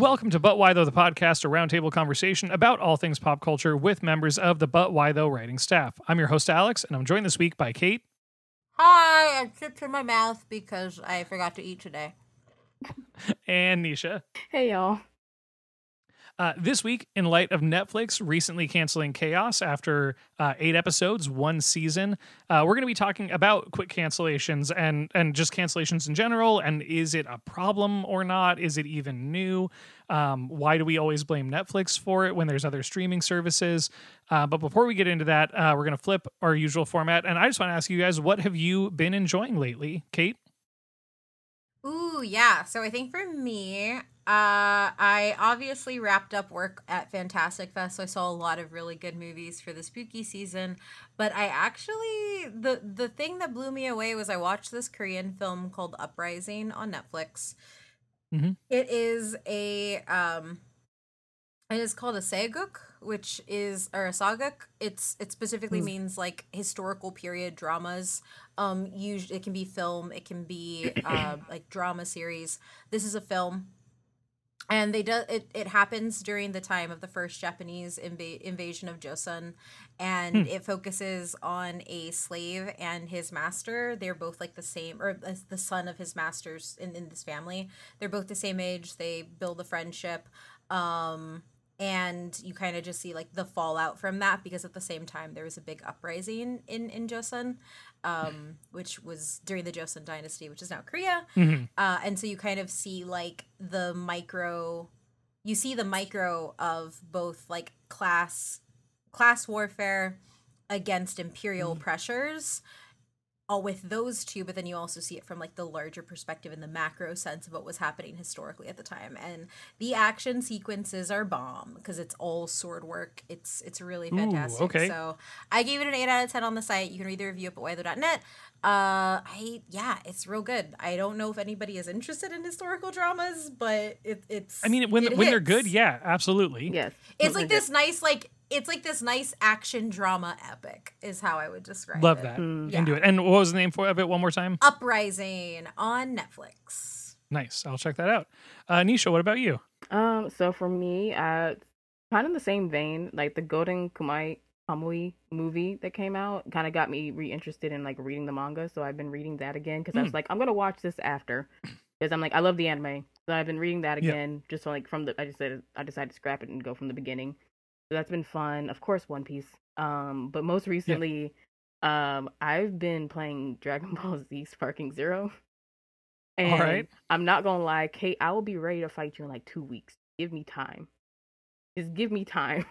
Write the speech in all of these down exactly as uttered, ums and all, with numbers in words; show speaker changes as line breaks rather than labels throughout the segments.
Welcome to But Why Though, the podcast, a roundtable conversation about all things pop culture with members of the But Why Though writing staff. I'm your host, Alex, and I'm joined this week by Kate.
Hi, I chipped in my mouth because I forgot to eat today.
And Nisha.
Hey, y'all.
Uh, this week, in light of Netflix recently canceling Chaos after uh, eight episodes, one season, uh, we're going to be talking about quick cancellations and and just cancellations in general. And is it a problem or not? Is it even new? Um, why do we always blame Netflix for it when there's other streaming services? Uh, but before we get into that, uh, we're going to flip our usual format. And I just want to ask you guys, what have you been enjoying lately? Kate?
Ooh, yeah. So I think for me, Uh, I obviously wrapped up work at Fantastic Fest, so I saw a lot of really good movies for the spooky season. But I actually, the the thing that blew me away was I watched this Korean film called Uprising on Netflix.
Mm-hmm.
It is a um, it is called a saeguk, which is or a saguk. It's it specifically mm. means like historical period dramas. Um, usually it can be film, it can be uh, like drama series. This is a film. And they do it. It happens during the time of the first Japanese inv- invasion of Joseon, and hmm. it focuses on a slave and his master. They're both like the same, or the son of his masters in, in this family. They're both the same age. They build a friendship, um, and you kind of just see like the fallout from that because at the same time there was a big uprising in in Joseon. Um, which was during the Joseon Dynasty, which is now Korea.
Mm-hmm.
Uh, and so you kind of see like the micro, you see the micro of both like class, class warfare against imperial mm-hmm. pressures, all with those two. But then you also see it from like the larger perspective in the macro sense of what was happening historically at the time. And the action sequences are bomb because it's all sword work. It's it's really fantastic.
Ooh, okay.
So I gave it an eight out of ten on the site. You can read the review up at why though dot net. Uh, I yeah, it's real good. I don't know if anybody is interested in historical dramas, but it, it's.
I mean, when
it
when
hits.
they're good, yeah, absolutely.
Yes,
it's like this nice like. It's like this nice action drama epic is how I would describe
Love
it.
that.
Mm.
Yeah. Into it. And what was the name for of it one more time?
Uprising on Netflix.
Nice. I'll check that out. Uh, Nisha, what about you?
Um, so for me, uh, kind of the same vein, like the Golden Kumai Kamui movie that came out kind of got me reinterested in like reading the manga. So I've been reading that again because mm. I was like, I'm going to watch this after because I'm like, I love the anime. So I've been reading that again, yeah. just so, like from the, I just said, I decided to scrap it and go from the beginning. So that's been fun. Of course, One Piece. Um, but most recently, yeah. um, I've been playing Dragon Ball Z Sparking Zero. And
all right.
I'm not gonna lie, Kate, I will be ready to fight you in like two weeks. Give me time. Just give me time.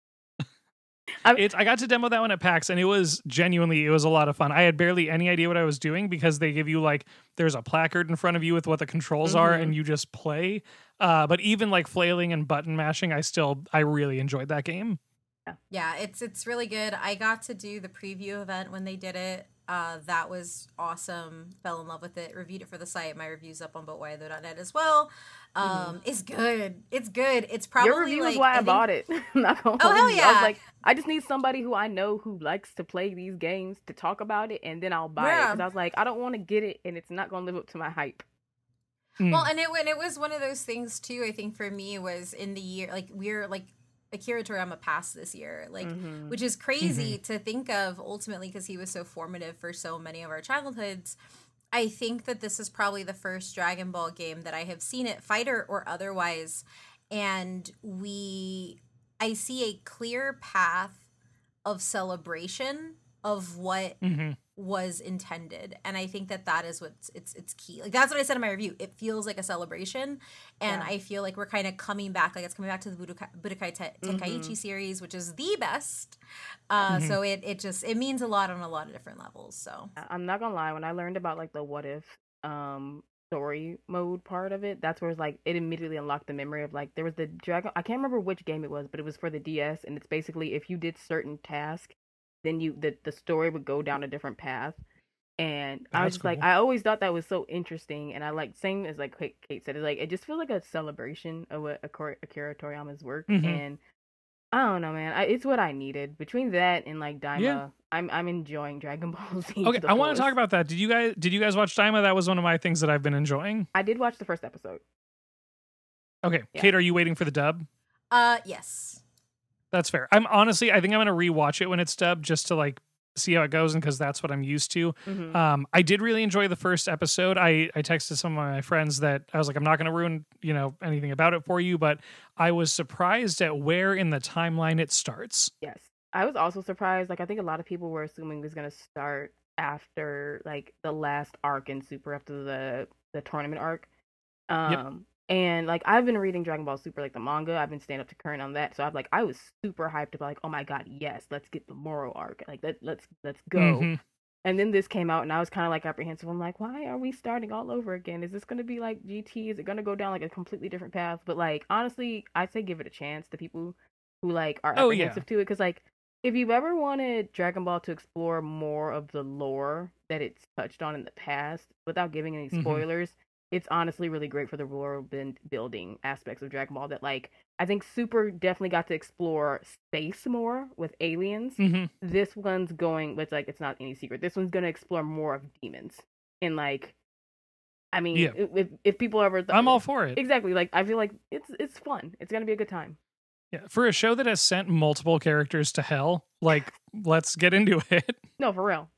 It's, I got to demo that one at PAX, and it was genuinely, it was a lot of fun. I had barely any idea what I was doing because they give you like, there's a placard in front of you with what the controls mm-hmm. are, and you just play. Uh, but even like flailing and button mashing, I still, I really enjoyed that game.
Yeah. yeah, it's it's really good. I got to do the preview event when they did it. Uh, that was awesome. Fell in love with it. Reviewed it for the site. My review's up on but why though dot net as well. Um, mm-hmm. It's good. It's good. It's probably
your review
like,
is why I,
I think...
bought it. Not gonna
oh hell yeah!
I was like, I just need somebody who I know who likes to play these games to talk about it, and then I'll buy yeah. it. Because I was like, I don't want to get it, and it's not gonna live up to my hype.
Mm. Well, and it and it was one of those things too. I think for me was in the year like we're like. Akira Toriyama passed this year, like, mm-hmm. which is crazy mm-hmm. to think of ultimately because he was so formative for so many of our childhoods. I think that this is probably the first Dragon Ball game that I have seen it, fighter or otherwise, and we, I see a clear path of celebration of what mm-hmm. was intended, and I think that that is what's it's it's key. Like that's what I said in my review. It feels like a celebration, and yeah. I feel like we're kind of coming back. Like it's coming back to the Budokai, Budokai Te- Tenkaichi mm-hmm. series, which is the best. Uh, mm-hmm. So it it just it means a lot on a lot of different levels. So
I'm not gonna lie, when I learned about like the what if um story mode part of it, that's where it's like it immediately unlocked the memory of like there was the Dragon. I can't remember which game it was, but it was for the D S, and it's basically if you did certain tasks. Then you the, the story would go down a different path. And I was just cool. like, I always thought that was so interesting. And I like, same as like Kate said, it's like, it just feels like a celebration of what Akira Toriyama's work. Mm-hmm. And I don't know, man. I, it's what I needed. Between that and like Daima, yeah. I'm I'm enjoying Dragon Ball Z.
Okay, I want to talk about that. Did you guys did you guys watch Daima? That was one of my things that I've been enjoying.
I did watch the first episode.
Okay,
Yeah.
Kate, are you waiting for the dub?
Uh, yes.
That's fair. I'm honestly, I think I'm gonna rewatch it when it's dubbed just to like see how it goes, and because that's what I'm used to.
Mhm.
Um, I did really enjoy the first episode. I I texted some of my friends that I was like, I'm not gonna ruin you know anything about it for you, but I was surprised at where in the timeline it starts.
Yes. I was also surprised. Like, I think a lot of people were assuming it was going to start after, like, the last arc in Super, after the, the tournament arc. Um,
Yep.
And, like, I've been reading Dragon Ball Super, like, the manga. I've been staying up to current on that. So, I'm like, I was super hyped about, like, oh my god, yes, let's get the Moro arc. Like, let, let's, let's go.
Mhm.
And then this came out, and I was kind of, like, apprehensive. I'm like, why are we starting all over again? Is this going to be, like, G T? Is it going to go down, like, a completely different path? But, like, honestly, I'd say give it a chance to people who, like, are
Oh, yeah.
apprehensive to it. Because, like, if you've ever wanted Dragon Ball to explore more of the lore that it's touched on in the past, without giving any
Mhm.
spoilers, it's honestly really great for the world bin- building aspects of Dragon Ball. That, like, I think Super definitely got to explore space more with aliens.
Mhm.
This one's going, but like, it's not any secret. This one's going to explore more of demons. And, like, I mean,
Yeah.
if if people ever, th-
I'm all for it.
exactly. Like, I feel like it's it's fun. It's gonna be a good time.
Yeah, for a show that has sent multiple characters to hell, like let's get into it.
No, for real.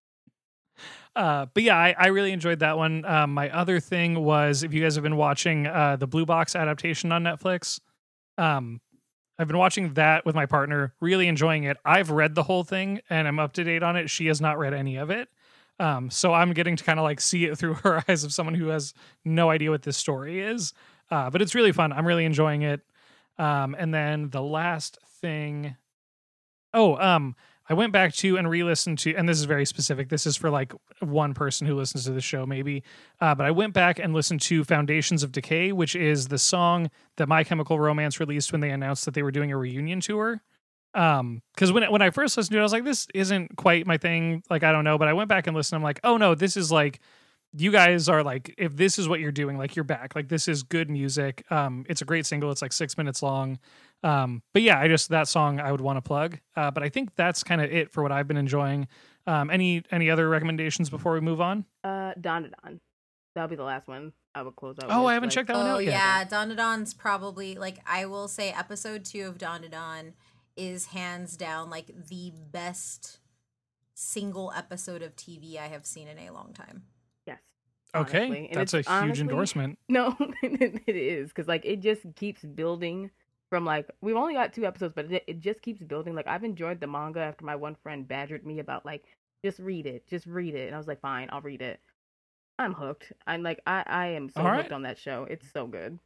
Uh, but yeah, I, I really enjoyed that one. Um, my other thing was if you guys have been watching uh, the Blue Box adaptation on Netflix, um, I've been watching that with my partner, really enjoying it. I've read the whole thing and I'm up to date on it. She has not read any of it. Um, so I'm getting to kind of like see it through her eyes of someone who has no idea what this story is. Uh, but it's really fun. I'm really enjoying it. Um, and then the last thing, oh, um, I went back to and re-listened to, and this is very specific. This is for like one person who listens to the show, maybe. Uh, but I went back and listened to "Foundations of Decay," which is the song that My Chemical Romance released when they announced that they were doing a reunion tour. Um, because when when I first listened to it, I was like, "This isn't quite my thing." Like, I don't know. But I went back and listened. I'm like, "Oh no, this is like." You guys are like, if this is what you're doing, like you're back. Like this is good music. Um, it's a great single. It's like six minutes long. Um, but yeah, I just that song I would want to plug. Uh, but I think that's kind of it for what I've been enjoying. Um, any any other recommendations before we move on?
Uh, Don Don. That'll be the last one I would close out.
Oh,
with.
I haven't
like,
checked that one
Oh
out yet.
yeah, Dandadan's probably like I will say episode two of Dandadan is hands down like the best single episode of T V I have seen in a long time.
Yes.
Okay,
honestly. And
that's a
it's
huge
honestly-
endorsement.
No, it is because like it just keeps building. From like we've only got two episodes, but it, it just keeps building. Like I've enjoyed the manga after my one friend badgered me about like just read it, just read it, and I was like, fine, I'll read it. I'm hooked. I'm like I I am so
All
hooked
right.
on that show. It's so good.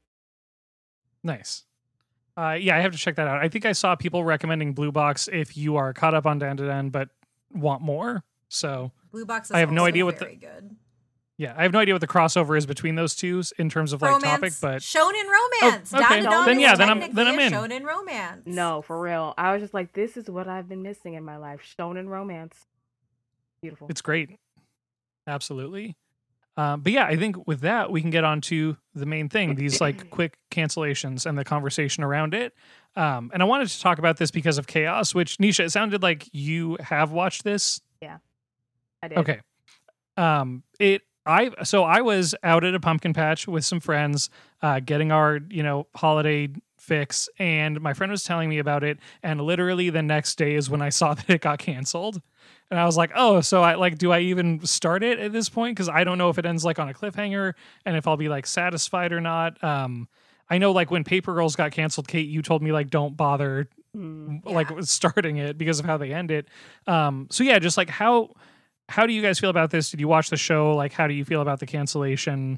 Nice. Uh, yeah, I have to check that out. I think I saw people recommending Blue Box if you are caught up on Dandadan but want more. So
Blue Box is
I have no
also
idea what the-
very good.
yeah, I have no idea what the crossover is between those two in terms of like
Romance,
topic, but
shonen romance.
Oh, okay.
Dandadan
Then
is
yeah, then
I'm-
technically
then I'm
a
in.
shonen romance.
No, for real. I was just like, this is what I've been missing in my life: shonen romance. Beautiful.
it's great. Absolutely. Um, but yeah, I think with that, we can get on to the main thing, these like quick cancellations and the conversation around it. Um, and I wanted to talk about this because of Chaos, which Nisha, it sounded like you have watched this.
I did.
Okay. Um, it, I, so I was out at a pumpkin patch with some friends, uh, getting our, you know, holiday fix. And my friend was telling me about it. And literally the next day is when I saw that it got canceled. And I was like, oh, so I like, do I even start it at this point? Cause I don't know if it ends like on a cliffhanger and if I'll be like satisfied or not. Um, I know like when Paper Girls got canceled, Kate, you told me like, don't bother
Mm.
like
Yeah.
starting it because of how they end it. Um, so yeah, just like how, how do you guys feel about this? Did you watch the show? Like, how do you feel about the cancellation?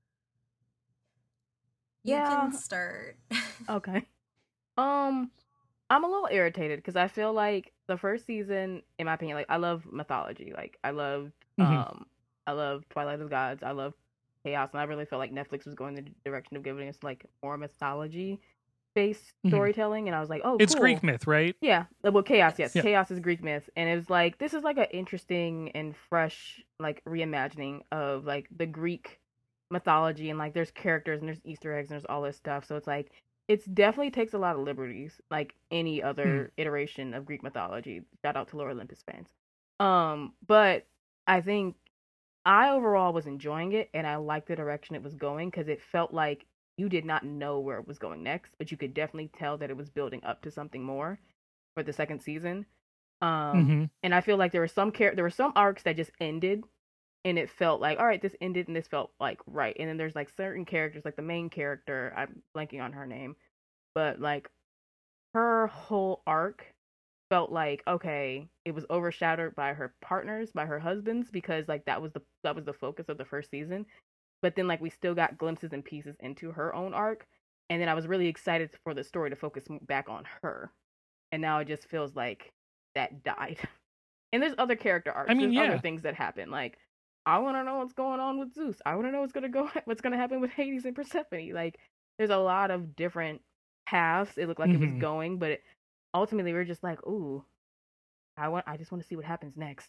You
Yeah.
can start.
Okay. Um, I'm a little irritated because I feel like the first season, in my opinion, like I love mythology. Like I love,
Mhm.
um, I love Twilight of the Gods. I love Chaos, and I really felt like Netflix was going the direction of giving us like more mythology based
Mhm.
storytelling, and I was like, oh,
It's
cool.
Greek myth, right?
Yeah, uh, well, chaos. Yes,
Yeah.
chaos is Greek myth, and it was like this is like an interesting and fresh like reimagining of like the Greek mythology, and like there's characters and there's Easter eggs and there's all this stuff. So it's like it's definitely takes a lot of liberties, like any other iteration of Greek mythology. Shout out to Lore Olympus fans. Um, but I think I overall was enjoying it, and I liked the direction it was going because it felt like you did not know where it was going next, but you could definitely tell that it was building up to something more for the second season. Um,
mm-hmm.
And I feel like there were some char- there were some arcs that just ended, and it felt like, all right, this ended, and this felt like right. And then there's like certain characters, like the main character, I'm blanking on her name, but like her whole arc felt like, okay, it was overshadowed by her partners, by her husbands, because like that was the that was the focus of the first season. But then like we still got glimpses and pieces into her own arc, and then I was really excited for the story to focus back on her. And now it just feels like that died. And there's other character arcs.
I mean,
there's
yeah.
other things that happen. Like, I want to know what's going on with Zeus. I want to know what's gonna go, what's gonna happen with Hades and Persephone. Like, there's a lot of different paths it looked like
mm-hmm.
it was going, but it, ultimately we we're just like, ooh, I want, I just want to see what happens next.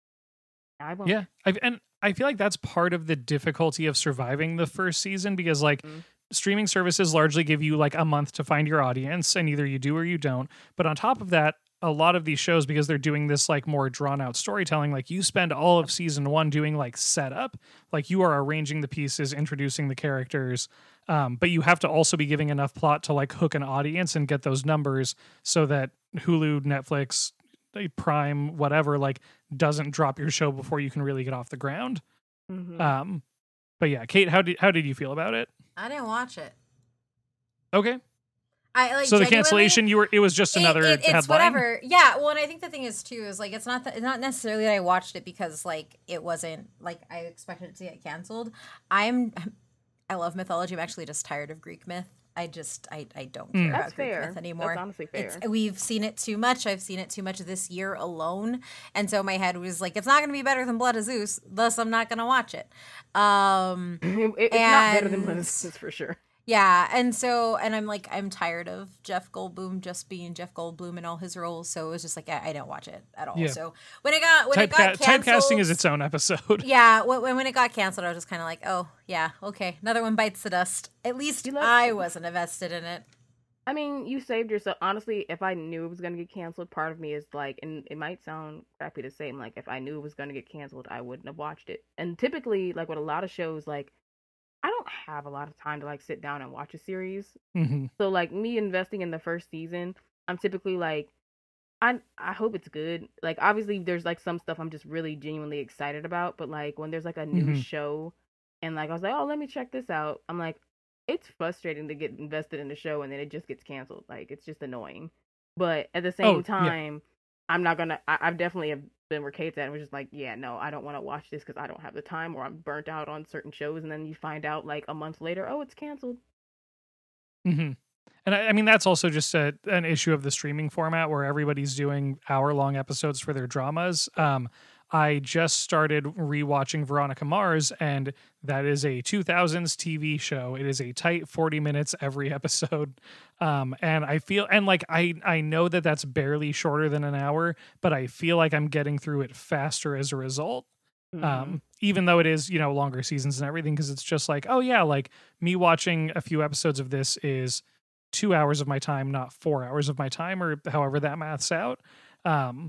I won't.
Yeah, I've, and I feel like that's part of the difficulty of surviving the first season, because like. Mm-hmm. Streaming services largely give you like a month to find your audience, and either you do or you don't. But on top of that, a lot of these shows, because they're doing this like more drawn out storytelling, like you spend all of season one doing like setup, like you are arranging the pieces, introducing the characters, um, but you have to also be giving enough plot to like hook an audience and get those numbers so that Hulu, Netflix, Prime, whatever, like doesn't drop your show before you can really get off the ground.
Mm-hmm.
Um, but yeah, Kate, how did how did you feel about it?
I didn't watch it.
Okay.
I like
so the cancellation. You were. It was just another
it, it, it's
headline.
Whatever. Yeah. Well, and I think the thing is too is like it's not that, it's not necessarily that I watched it because like it wasn't like I expected it to get canceled. I'm. I love mythology. I'm actually just tired of Greek myth. I just I, I don't care
mm.
about
That's
Greek
fair.
myth anymore.
That's honestly fair.
It's, we've seen it too much. I've seen it too much this year alone, and so my head was like, it's not going to be better than Blood of Zeus. Thus, I'm not going to watch it. Um,
it, it's
and,
not better than Blood of Zeus for sure.
Yeah, and so and I'm like I'm tired of Jeff Goldblum just being Jeff Goldblum in all his roles. So it was just like I, I don't watch it at all.
Yeah.
So when it got when
Typeca-
it got canceled,
typecasting is its own episode.
Yeah, when when it got canceled, I was just kind of like, oh yeah, okay, another one bites the dust. At least I wasn't invested in it.
I mean, you saved yourself. Honestly, if I knew it was gonna get canceled, part of me is like, and it might sound crappy to say, like if I knew it was gonna get canceled, I wouldn't have watched it. And typically, like with a lot of shows, like. I don't have a lot of time to like sit down and watch a series.
Mm-hmm.
So like me investing in the first season, I'm typically like, I I hope it's good. Like obviously there's like some stuff I'm just really genuinely excited about, but like when there's like a new mm-hmm. show, and like I was like, oh, let me check this out. I'm like, it's frustrating to get invested in the show and then it just gets canceled. Like it's just annoying. But at the same oh, time, yeah. I'm not gonna. I, I've definitely have been where Kate's at, and was just like, yeah, no, I don't want to watch this because I don't have the time, or I'm burnt out on certain shows, and then you find out like a month later, oh, it's canceled.
Mm-hmm. And I, I mean, that's also just a, an issue of the streaming format where everybody's doing hour-long episodes for their dramas. Um, I just started rewatching Veronica Mars, and that is a two thousands T V show. It is a tight forty minutes every episode. Um, and I feel, and like, I, I know that that's barely shorter than an hour, but I feel like I'm getting through it faster as a result. Mm-hmm. Um, even though it is, you know, longer seasons and everything, because it's just like, oh yeah, like me watching a few episodes of this is two hours of my time, not four hours of my time, or however that maths out. Um,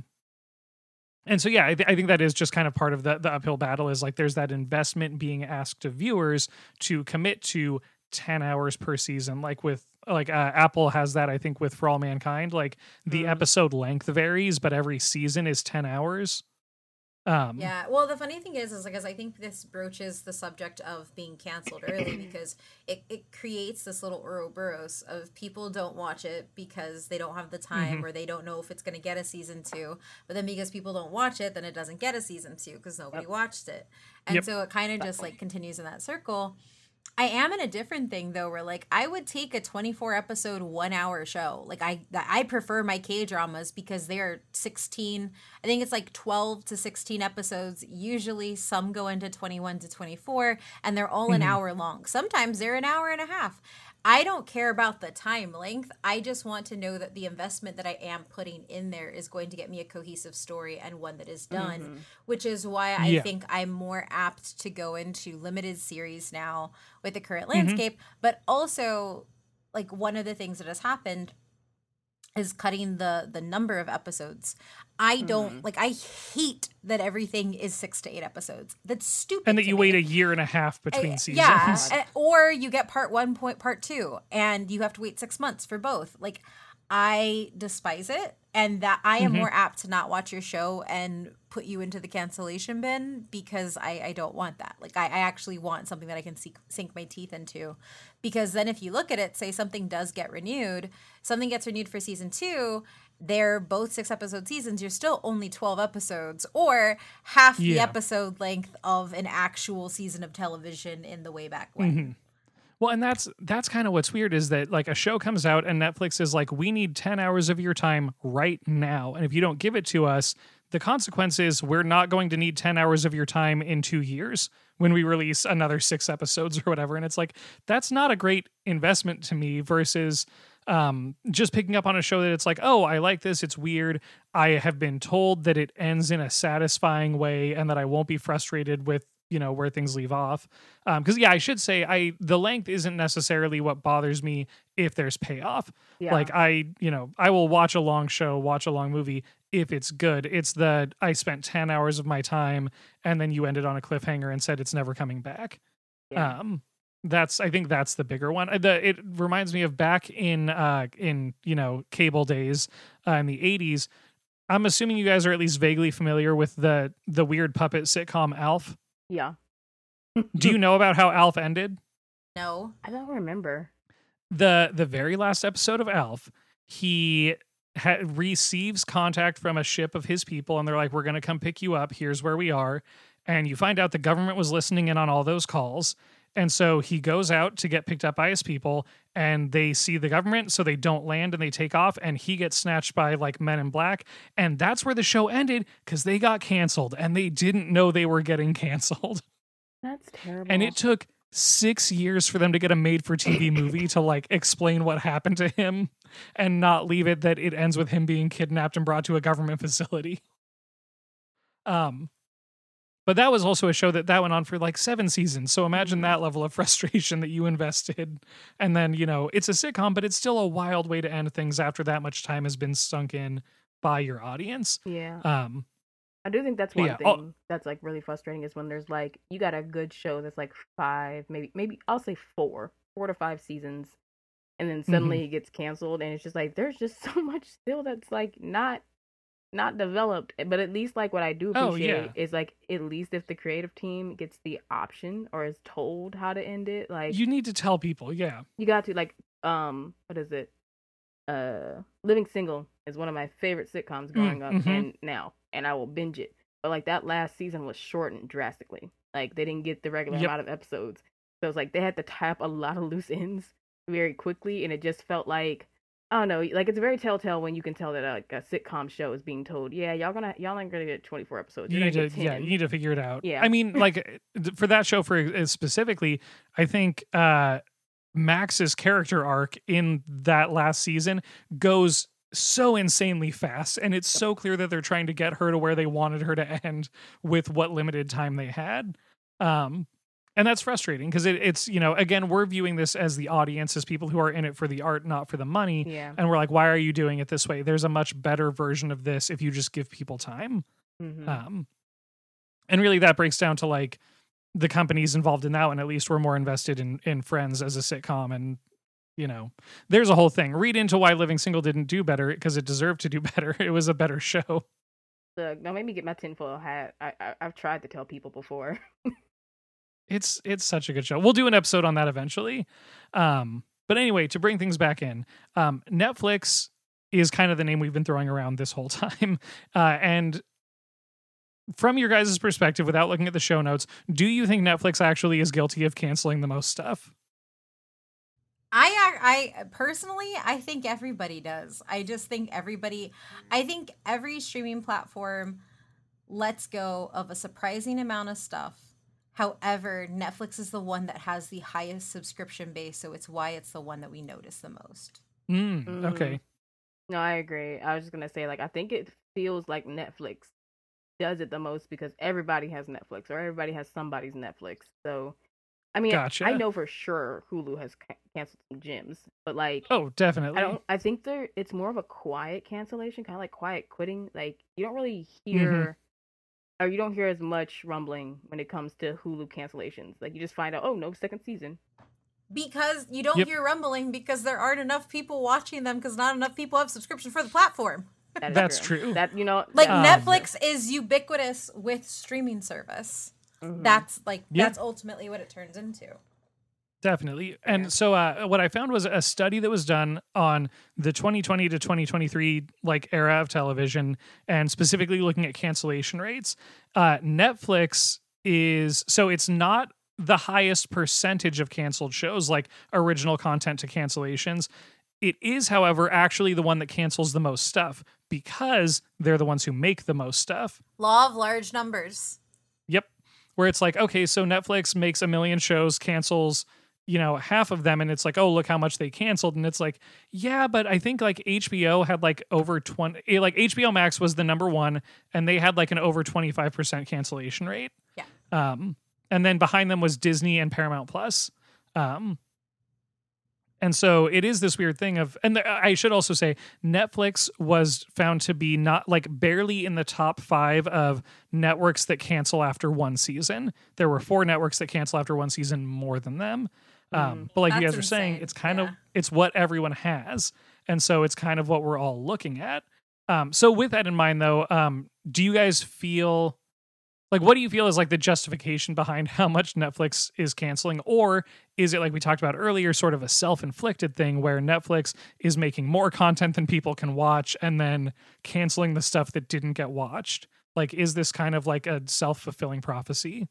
And so, yeah, I, th- I think that is just kind of part of the, the uphill battle is like there's that investment being asked of viewers to commit to ten hours per season. Like with like uh, Apple has that, I think, with For All Mankind. Like the mm. episode length varies, but every season is ten hours. Um,
yeah, well, the funny thing is, is because I think this broaches the subject of being canceled early because it, it creates this little Ouroboros of people don't watch it because they don't have the time mm-hmm. or they don't know if it's going to get a season two. But then because people don't watch it, then it doesn't get a season two because nobody yep. watched it. And yep. so it kind of just like continues in that circle. I am in a different thing though, where like I would take a twenty-four episode, one hour show. Like I, I prefer my K dramas because they are sixteen. I think it's like twelve to sixteen episodes. Usually some go into twenty-one to twenty-four and they're all mm-hmm. an hour long. Sometimes they're an hour and a half. I don't care about the time length. I just want to know that the investment that I am putting in there is going to get me a cohesive story and one that is done, mm-hmm. which is why I yeah. think I'm more apt to go into limited series now with the current landscape. Mm-hmm. But also, like, one of the things that has happened is cutting the the number of episodes. I don't
Mhm.
like. I hate that everything is six to eight episodes. That's stupid.
And that
to
you
me.
wait a year and a half between
I-
seasons.
Yeah, uh, or you get part one, point part two, and you have to wait six months for both. Like, I despise it, and that I am
Mhm.
more apt to not watch your show and put you into the cancellation bin because I, I don't want that. Like, I, I actually want something that I can sink, sink my teeth into, because then if you look at it, say something does get renewed, something gets renewed for season two. They're both six episode seasons. You're still only twelve episodes, or half the
Yeah.
episode length of an actual season of television in the way back when.
Mhm. Well, and that's that's kind of what's weird is that like a show comes out and Netflix is like, we need ten hours of your time right now. And if you don't give it to us, the consequence is we're not going to need ten hours of your time in two years when we release another six episodes or whatever. And it's like, that's not a great investment to me versus um, just picking up on a show that it's like, oh, I like this. It's weird. I have been told that it ends in a satisfying way and that I won't be frustrated with, you know, where things leave off. Um, cause yeah, I should say I, the length isn't necessarily what bothers me if there's payoff.
Yeah.
Like I, you know, I will watch a long show, watch a long movie if it's good. It's the, I spent ten hours of my time and then you ended on a cliffhanger and said it's never coming back.
Yeah.
Um, that's, I think that's the bigger one. Uh, The, it reminds me of back in, uh, in, you know, cable days, uh, in the eighties. I'm assuming you guys are at least vaguely familiar with the, the weird puppet sitcom Alf.
Yeah.
Do you know about how Alf ended?
No.
I don't remember.
The the very last episode of Alf, he ha- receives contact from a ship of his people, and they're like, "We're going to come pick you up. Here's where we are." And you find out the government was listening in on all those calls, and so he goes out to get picked up by his people, and they see the government, so they don't land and they take off, and he gets snatched by like Men in Black, and that's where the show ended because they got canceled, and they didn't know they were getting canceled.
That's terrible.
And it took six years for them to get a made-for-T V movie to like explain what happened to him and not leave it that it ends with him being kidnapped and brought to a government facility. Um, but that was also a show that that went on for like seven seasons. So imagine that level of frustration that you invested. And then, you know, it's a sitcom, but it's still a wild way to end things after that much time has been sunk in by your audience.
Yeah.
Um,
I do think that's one
yeah,
thing
oh-
that's like really frustrating is when there's like you got a good show that's like five, maybe maybe I'll say four, four to five seasons, and then suddenly
Mm-hmm.
it gets canceled, and it's just like there's just so much still that's like not not developed. But at least like what I do
Oh,
appreciate
yeah.
is like at least if the creative team gets the option or is told how to end it, like
you need to tell people, yeah.
you got to like um what is it uh Living Single is one of my favorite sitcoms growing up
mhm.
and now and I will binge it, but like that last season was shortened drastically. Like they didn't get the regular
Yep.
amount of episodes, so it's like they had to tie up a lot of loose ends very quickly, and it just felt like I don't know, like it's very telltale when you can tell that uh, like a sitcom show is being told, yeah, y'all gonna y'all aren't gonna get twenty-four episodes.
You
You're
need
gonna
to,
get
yeah,
ten.
you need to figure it out.
Yeah.
I mean, like for that show, for uh, specifically, I think uh, Max's character arc in that last season goes so insanely fast, and it's so clear that they're trying to get her to where they wanted her to end with what limited time they had. Um, and that's frustrating because it, it's, you know, again, we're viewing this as the audience, as people who are in it for the art, not for the money.
Yeah.
And we're like, why are you doing it this way? There's a much better version of this if you just give people time.
Mhm.
Um, and really that breaks down to like the companies involved in that one, at least were more invested in, in Friends as a sitcom. And, you know, there's a whole thing. Read into why Living Single didn't do better because it deserved to do better. It was a better show.
Look, don't make me get my tinfoil hat. I, I I've tried to tell people before.
It's, it's such a good show. We'll do an episode on that eventually. Um, but anyway, to bring things back in, um, Netflix is kind of the name we've been throwing around this whole time. Uh, and from your guys' perspective, without looking at the show notes, do you think Netflix actually is guilty of canceling the most stuff?
I ac- I personally I think everybody does. I just think everybody I think every streaming platform lets go of a surprising amount of stuff. However, Netflix is the one that has the highest subscription base, so it's why it's the one that we notice the most.
Mm,
Mhm.
okay.
No, I agree. I was just gonna say, like, I think it feels like Netflix does it the most because everybody has Netflix or everybody has somebody's Netflix. So I mean,
Gotcha.
I know for sure Hulu has ca- canceled some gyms, but like,
Oh, definitely.
I don't. I think there it's more of a quiet cancellation, kind of like quiet quitting. Like you don't really
Mm-hmm.
hear, or you don't hear as much rumbling when it comes to Hulu cancellations. Like you just find out, oh, no second season.
Because you don't
Yep.
hear rumbling because there aren't enough people watching them because not enough people have subscription for the platform.
That is
That's true.
That you know,
Like
that-
Um,
Netflix is ubiquitous with streaming service.
Mhm.
That's like
Yeah.
that's ultimately what it turns into.
Definitely. And
Yeah.
so uh, what I found was a study that was done on the twenty twenty to twenty twenty-three like era of television, and specifically looking at cancellation rates. Uh, Netflix is, so it's not the highest percentage of canceled shows, like original content to cancellations. It is, however, actually the one that cancels the most stuff because they're the ones who make the most stuff.
Law of large numbers.
Yep. Where it's like, okay, so Netflix makes a million shows, cancels, you know, half of them, and it's like, oh, look how much they canceled. And it's like, yeah, but I think like H B O had like over twenty, eh, like H B O Max was the number one, and they had like an over twenty-five percent cancellation rate.
Yeah.
Um, and then behind them was Disney and Paramount Plus. Um, and so it is this weird thing of, and I should also say, Netflix was found to be not like barely in the top five of networks that cancel after one season. There were four networks that cancel after one season more than them. Um, but like you
That's
guys were saying,
insane.
it's kind
Yeah.
of, it's what everyone has. And so it's kind of what we're all looking at. Um, so with that in mind though, um, do you guys feel like, what do you feel is like the justification behind how much Netflix is canceling? Or is it, like we talked about earlier, sort of a self-inflicted thing where Netflix is making more content than people can watch and then canceling the stuff that didn't get watched? Like, is this kind of like a self-fulfilling prophecy?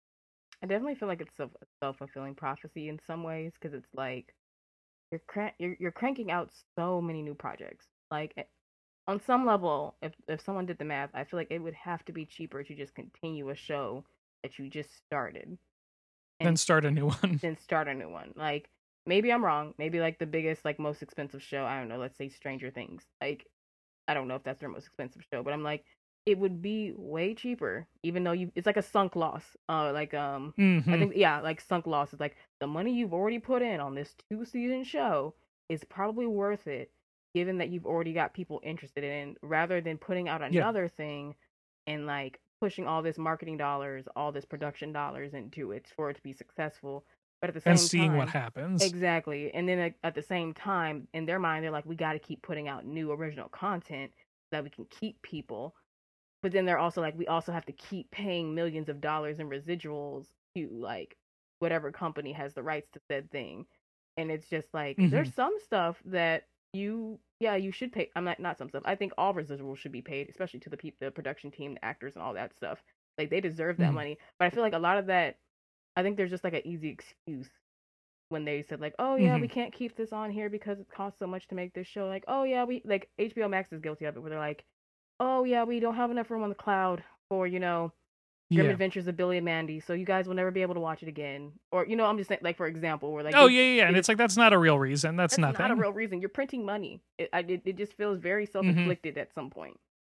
I definitely feel like it's a self fulfilling prophecy in some ways because it's like you're, crank you're you're cranking out so many new projects. Like eh, on some level, if if someone did the math, I feel like it would have to be cheaper to just continue a show that you just started,
Then start a new one.
then start a new one. Like maybe I'm wrong. Maybe like the biggest, like most expensive show. I don't know. Let's say Stranger Things. Like I don't know if that's their most expensive show, but I'm like, it would be way cheaper, even though you. It's like a sunk loss. Uh, like um,
Mhm.
I think yeah, like sunk loss is like the money you've already put in on this two season show is probably worth it, given that you've already got people interested in, rather than putting out
Yeah.
another thing and like pushing all this marketing dollars, all this production dollars into it for it to be successful. But at the same
and seeing
time,
what happens.
exactly. And then like, at the same time, in their mind, they're like, we got to keep putting out new original content so that we can keep people. But then they're also like, we also have to keep paying millions of dollars in residuals to like whatever company has the rights to said thing. And it's just like,
Mhm.
there's some stuff that you, yeah, you should pay. I'm not, not some stuff. I think all residuals should be paid, especially to the people, the production team, the actors, and all that stuff. Like they deserve that
Mhm.
money. But I feel like a lot of that, I think there's just like an easy excuse when they said like, oh yeah,
Mhm.
we can't keep this on here because it costs so much to make this show. Like, oh yeah, we like H B O Max is guilty of it, where they're like, oh yeah, we don't have enough room on the cloud for, you know, Grim
Yeah.
Adventures of Billy and Mandy, so you guys will never be able to watch it again. Or you know, I'm just saying, like for example, where like,
Oh
they-
yeah, yeah, yeah. And
they
it's like that's not a real reason. That's,
that's
nothing.
not a real reason. You're printing money. It, I, it, it just feels very
Mm-hmm.
self-inflicted at some point.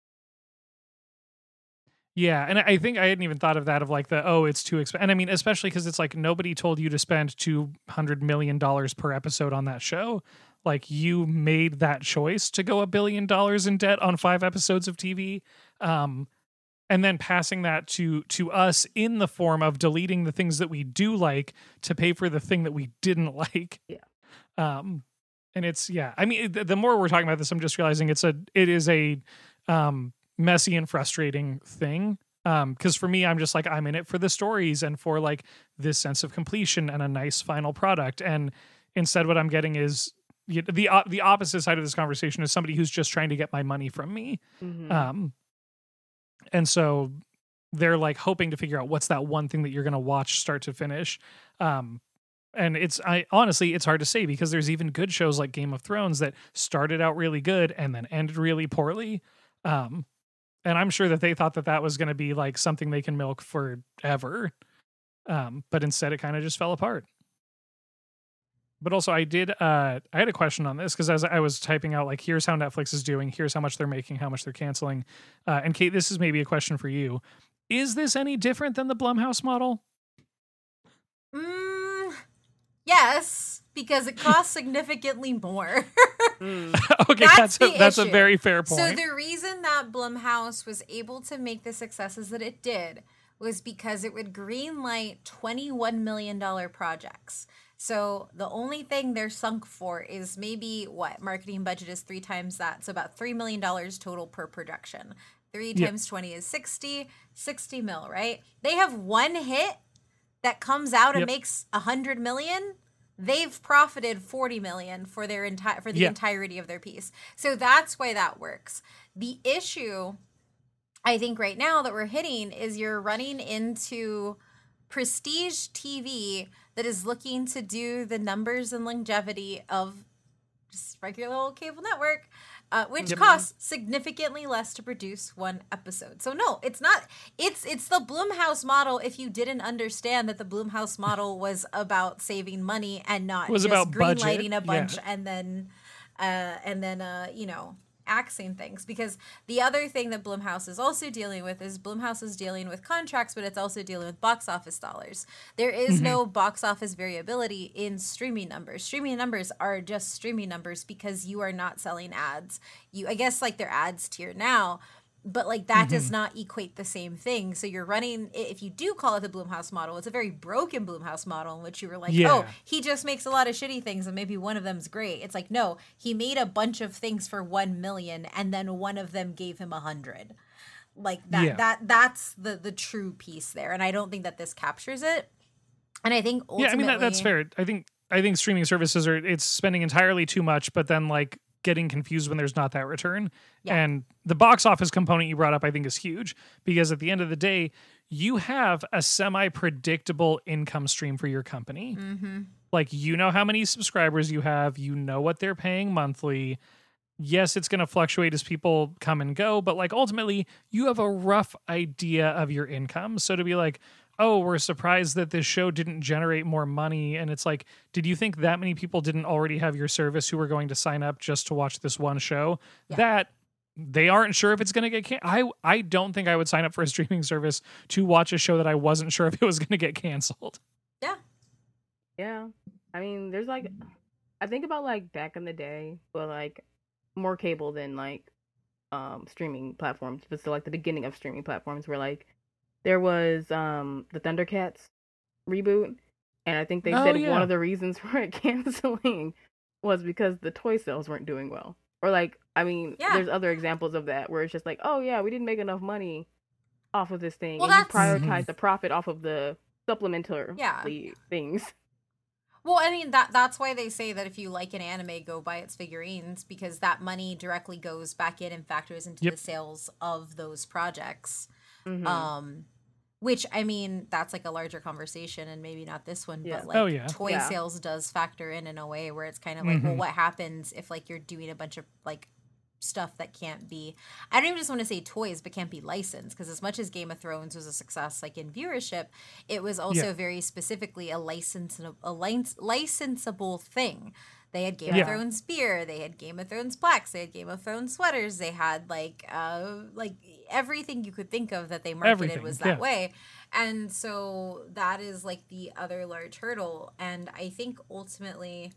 Yeah, and I think I hadn't even thought of that of like the oh it's too expensive. And I mean, especially because it's like nobody told you to spend two hundred million dollars per episode on that show. Like you made that choice to go a billion dollars in debt on five episodes of T V, um, and then passing that to to us in the form of deleting the things that we do like to pay for the thing that we didn't like.
Yeah.
Um, and it's yeah. I mean, the, the more we're talking about this, I'm just realizing it's a it is a um messy and frustrating thing. Um, because for me, I'm just like, I'm in it for the stories and for like this sense of completion and a nice final product. And instead what I'm getting is you know, the, uh, the opposite side of this conversation is somebody who's just trying to get my money from me.
Mhm.
Um, and so they're like hoping to figure out what's that one thing that you're going to watch start to finish. Um, and it's, I honestly, it's hard to say because there's even good shows like Game of Thrones that started out really good and then ended really poorly. Um, and I'm sure that they thought that that was going to be like something they can milk forever. Um, but instead it kind of just fell apart. But also I did, uh, I had a question on this because as I was typing out, like, here's how Netflix is doing, here's how much they're making, how much they're canceling. Uh, and Kate, this is maybe a question for you. Is this any different than the Blumhouse model?
Mm, yes, because it costs significantly more.
Mm.
Okay,
That's
that's a,
the
that's a
issue.
very fair point.
So the reason that Blumhouse was able to make the successes that it did was because it would greenlight twenty-one million dollars projects. So the only thing they're sunk for is maybe what marketing budget is three times that. So about three million dollars total per production. Three
Yeah.
times twenty is sixty, sixty mil, right? They have one hit that comes out and
Yep.
makes a hundred million. They've profited forty million for their entire for the
Yeah.
entirety of their piece. So that's why that works. The issue I think right now that we're hitting is you're running into prestige T V that is looking to do the numbers and longevity of just regular old cable network, uh, which
Yep.
costs significantly less to produce one episode. So no, it's not. It's it's the Blumhouse model. If you didn't understand that the Blumhouse model was about saving money and not
Was
just
about budget,
greenlighting a bunch
yeah.
and then uh, and then uh, you know axing things. Because the other thing that Blumhouse is also dealing with is Blumhouse is dealing with contracts, but it's also dealing with box office dollars. There is
Mhm.
no box office variability in streaming numbers. Streaming numbers are just streaming numbers because you are not selling ads. You, I guess, like they're ads tier now, but like that does
Mhm.
not equate the same thing. So you're running, if you do call it the Blumhouse model, it's a very broken Blumhouse model in which you were like,
Yeah.
oh, he just makes a lot of shitty things and maybe one of them's great. It's like, no, he made a bunch of things for one million and then one of them gave him a hundred. Like that,
Yeah.
that that's the the true piece there. And I don't think that this captures it. And I think ultimately,
Yeah, I mean that, that's fair. I think I think streaming services are it's spending entirely too much, but then like getting confused when there's not that return.
Yeah.
And the box office component you brought up, I think, is huge because at the end of the day, you have a semi-predictable income stream for your company.
Mm-hmm.
Like you know how many subscribers you have, you know what they're paying monthly. Yes, it's going to fluctuate as people come and go, but like ultimately, you have a rough idea of your income. So to be like, oh, we're surprised that this show didn't generate more money. And it's like, did you think that many people didn't already have your service who were going to sign up just to watch this one show?
Yeah.
That they aren't sure if it's going to get can- I I don't think I would sign up for a streaming service to watch a show that I wasn't sure if it was going to get canceled.
Yeah.
Yeah. I mean, there's like, I think about like back in the day, but like more cable than like um streaming platforms, but still like the beginning of streaming platforms where like there was um the Thundercats reboot, and I think they
Oh,
said
yeah.
one of the reasons for it canceling was because the toy sales weren't doing well. Or like, I mean,
Yeah.
there's other examples of that where it's just like, oh yeah, we didn't make enough money off of this thing,
Well,
and you
that's-
prioritize
Mhm.
the profit off of the supplementary
Yeah.
things.
Well, I mean that that's why they say that if you like an anime, go buy its figurines because that money directly goes back in and factors into
Yep.
the sales of those projects.
Mhm.
Um, which I mean, that's like a larger conversation, and maybe not this one,
Yeah.
but like
Oh, yeah.
toy
Yeah.
sales does factor in in a way where it's kind of like, well,
Mhm.
what happens if like you're doing a bunch of like stuff that can't be, I don't even just want to say toys, but can't be licensed, because as much as Game of Thrones was a success like in viewership, it was also
Yeah.
very specifically a license a lic- licensable thing. They had Game
Yeah.
of Thrones beer, they had Game of Thrones plaques, they had Game of Thrones sweaters, they had like uh like everything you could think of that they marketed
Everything,
was that
yeah.
way. And so that is like the other large hurdle. And I think ultimately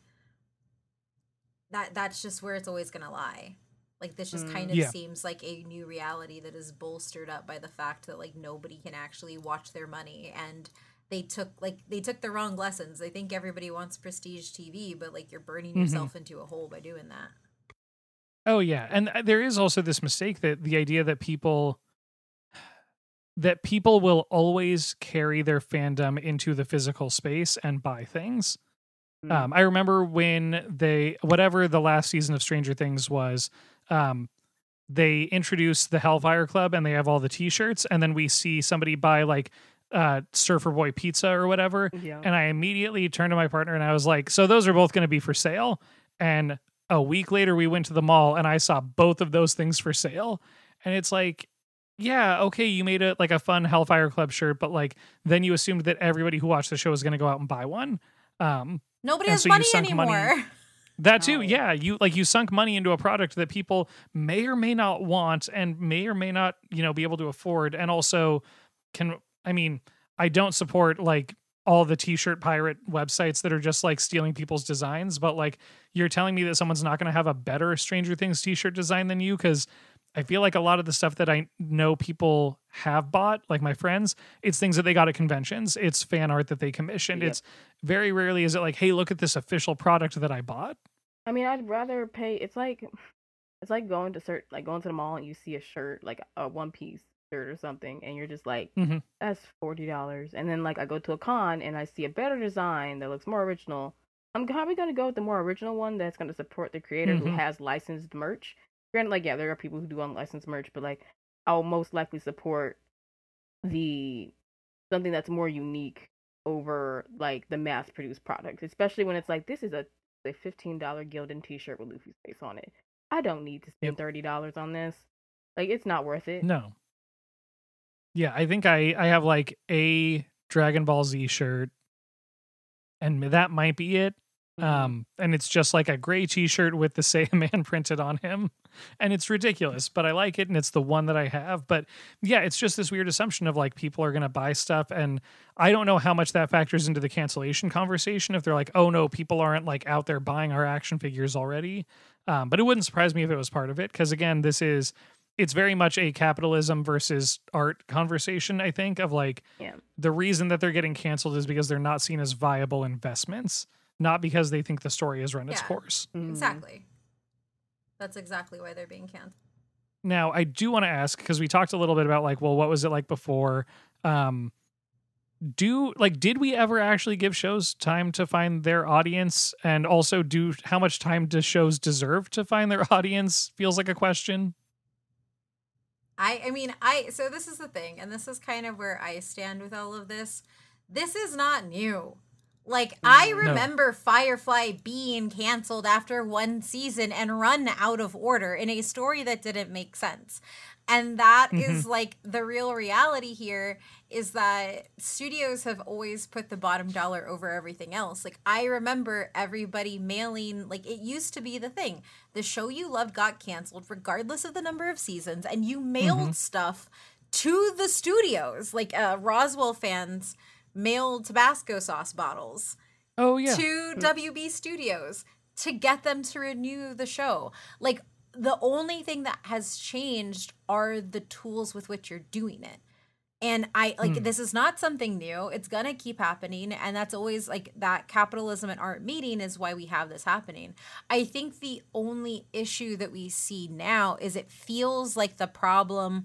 that that's just where it's always gonna lie. Like this just
Mm.
kind of
Yeah.
seems like a new reality that is bolstered up by the fact that like nobody can actually watch their money, and they took like they took the wrong lessons. They think everybody wants prestige T V, but like you're burning
Mhm.
yourself into a hole by doing that.
Oh yeah, and uh, there is also this mistake that the idea that people that people will always carry their fandom into the physical space and buy things.
Mm.
Um, I remember when they whatever the last season of Stranger Things was, um, they introduced the Hellfire Club and they have all the T-shirts, and then we see somebody buy like uh, Surfer Boy pizza or whatever,
Yeah.
and I immediately turned to my partner and I was like, "So those are both going to be for sale?" And a week later, we went to the mall and I saw both of those things for sale, and it's like, yeah, okay, you made it like a fun Hellfire Club shirt, but like then you assumed that everybody who watched the show was going to go out and buy one. Um,
Nobody
And
has
so you
money
sunk money-
anymore.
that too,
Oh.
yeah. You like you sunk money into a product that people may or may not want and may or may not, you know, be able to afford. And also can I mean, I don't support like all the t-shirt pirate websites that are just like stealing people's designs, but like you're telling me that someone's not going to have a better Stranger Things t-shirt design than you, because I feel like a lot of the stuff that I know people have bought, like my friends, it's things that they got at conventions. It's fan art that they commissioned.
Yep.
It's very rarely is it like, hey, look at this official product that I bought.
I mean, I'd rather pay. It's like it's like going to cert, like going to the mall and you see a shirt, like a One Piece shirt or something, and you're just like,
Mm-hmm.
that's forty dollars. And then like I go to a con and I see a better design that looks more original. I'm probably gonna go with the more original one that's gonna support the creator
Mhm.
who has licensed merch. Granted, like yeah, there are people who do unlicensed merch, but like I'll most likely support the something that's more unique over like the mass-produced product, especially when it's like this is a a fifteen dollar Gildan t-shirt with Luffy's face on it. I don't need to spend
Yep.
thirty dollars on this. Like it's not worth it.
No. Yeah, I think I I have like a Dragon Ball Z shirt, and that might be it.
Mhm.
Um, and it's just like a gray t-shirt with the Saiyaman printed on him. And it's ridiculous, but I like it, and it's the one that I have. But yeah, it's just this weird assumption of like people are gonna buy stuff, and I don't know how much that factors into the cancellation conversation. If they're like, oh no, people aren't like out there buying our action figures already. Um, but it wouldn't surprise me if it was part of it, because again, this is it's very much a capitalism versus art conversation, I think, of like
Yeah.
the reason that they're getting canceled is because they're not seen as viable investments, not because they think the story has run its
Yeah.
course.
Mhm.
Exactly. That's exactly why they're being canceled.
Now, I do want to ask, because we talked a little bit about like, well, what was it like before? Um, do like, did we ever actually give shows time to find their audience? And also, do how much time do shows deserve to find their audience? Feels like a question.
I I mean, I so this is the thing, and this is kind of where I stand with all of this. This is not new. Like, I
No.
remember Firefly being canceled after one season and run out of order in a story that didn't make sense. And that is like the real reality here is that studios have always put the bottom dollar over everything else. Like, I remember everybody mailing, like, it used to be the thing. The show you loved got canceled regardless of the number of seasons, and you mailed stuff to the studios. Like, uh, Roswell fans mailed Tabasco sauce bottles
Oh yeah,
to W B Studios to get them to renew the show. Like, the only thing that has changed are the tools with which you're doing it. And I like
Hmm.
this is not something new. It's gonna keep happening, and that's always like that capitalism and art meeting is why we have this happening. I think the only issue that we see now is it feels like the problem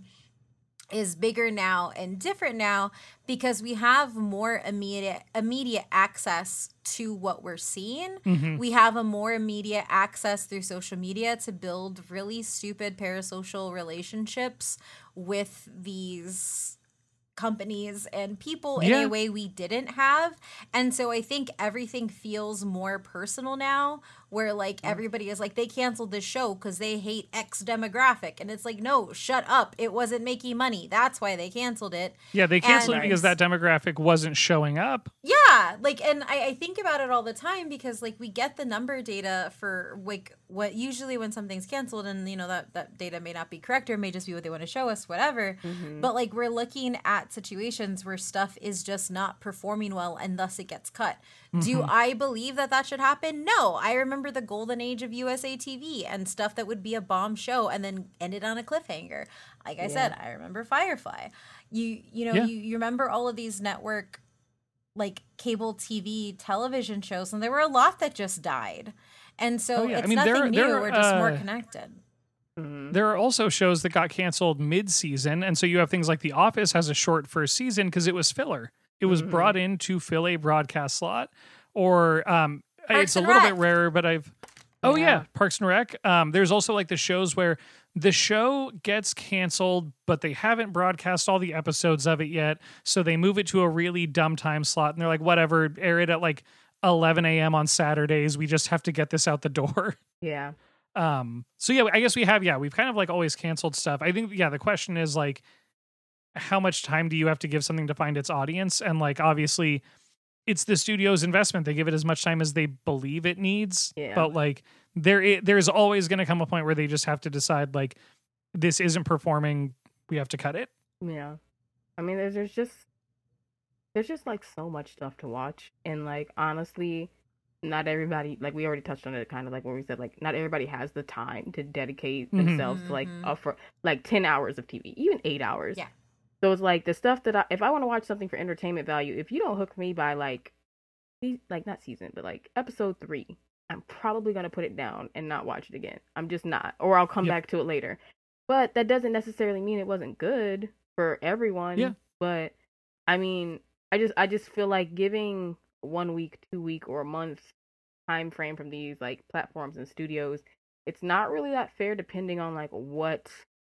is bigger now and different now because we have more immediate immediate access to what we're seeing.
Mhm.
We have a more immediate access through social media to build really stupid parasocial relationships with these companies and people in
Yeah.
a way we didn't have. And so I think everything feels more personal now, where like everybody is like, they canceled this show because they hate X demographic. And it's like, no, shut up. It wasn't making money. That's why they canceled it.
Yeah, they canceled
And-
it because that demographic wasn't showing up.
Yeah, like, and I, I think about it all the time because, like, we get the number data for, like, what usually when something's canceled, and, you know, that, that data may not be correct or may just be what they want to show us, whatever.
Mhm.
But, like, we're looking at situations where stuff is just not performing well and thus it gets cut. Do
Mhm.
I believe that that should happen? No. I remember the golden age of U S A T V and stuff that would be a bomb show and then ended on a cliffhanger. Like I
Yeah.
said, I remember Firefly. You, you know,
Yeah.
you, you remember all of these network like cable T V television shows, and there were a lot that just died. And so
Oh, yeah. I
it's
mean,
nothing
there-
new.
there,
We're just more
uh,
connected.
Mhm.
There are also shows that got canceled mid-season, and so you have things like The Office has a short first season because it was filler. It was
Mhm.
brought in to fill a broadcast slot, or um,
Parks
it's a
and
little bit
Rec.
rarer, but I've. Oh yeah.
Yeah.
Parks and Rec. Um, there's also like the shows where the show gets canceled, but they haven't broadcast all the episodes of it yet, so they move it to a really dumb time slot, and they're like, whatever, air it at like eleven a.m. on Saturdays. We just have to get this out the door.
Yeah.
Um, so yeah, I guess we have, yeah, we've kind of like always canceled stuff. I think, yeah, the question is like, how much time do you have to give something to find its audience? And like, obviously it's the studio's investment. They give it as much time as they believe it needs.
Yeah.
But like there, i- there's always going to come a point where they just have to decide like, this isn't performing. We have to cut it.
Yeah. I mean, there's, there's just there's just like so much stuff to watch, and like honestly, not everybody, like we already touched on it, kind of like where we said like not everybody has the time to dedicate
Mhm.
themselves to like
Mhm.
a for like ten hours of T V, even eight hours.
Yeah.
So it's like the stuff that I, if I want to watch something for entertainment value, if you don't hook me by like, se- like not season, but like episode three, I'm probably gonna put it down and not watch it again. I'm just not, or I'll come
Yep.
back to it later. But that doesn't necessarily mean it wasn't good for everyone.
Yeah.
But I mean, I just I just feel like giving one week, two week, or a month time frame from these like platforms and studios, it's not really that fair depending on like what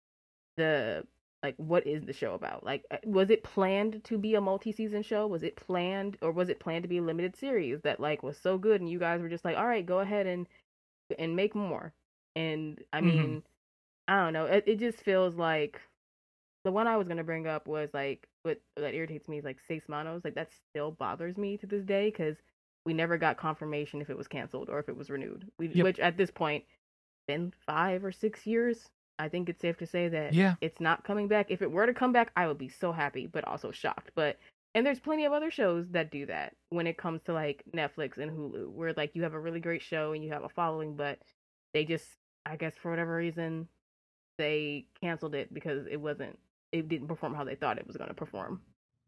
the like what is the show about? Like uh, was it planned to be a multi-season show? Was it planned, or was it planned to be a limited series that like was so good and you guys were just like, "All right, go ahead and and make more." And I mean,
Mhm.
I don't know. It, it just feels like the one I was gonna bring up was like what that irritates me is like Seis Manos. Like that still bothers me to this day because we never got confirmation if it was canceled or if it was renewed. We,
Yep.
which at this point, been five or six years. I think it's safe to say that
Yeah.
it's not coming back. If it were to come back, I would be so happy, but also shocked. But and there's plenty of other shows that do that when it comes to like Netflix and Hulu, where like you have a really great show and you have a following, but they just, I guess for whatever reason, they canceled it because it wasn't, it didn't perform how they thought it was going to perform.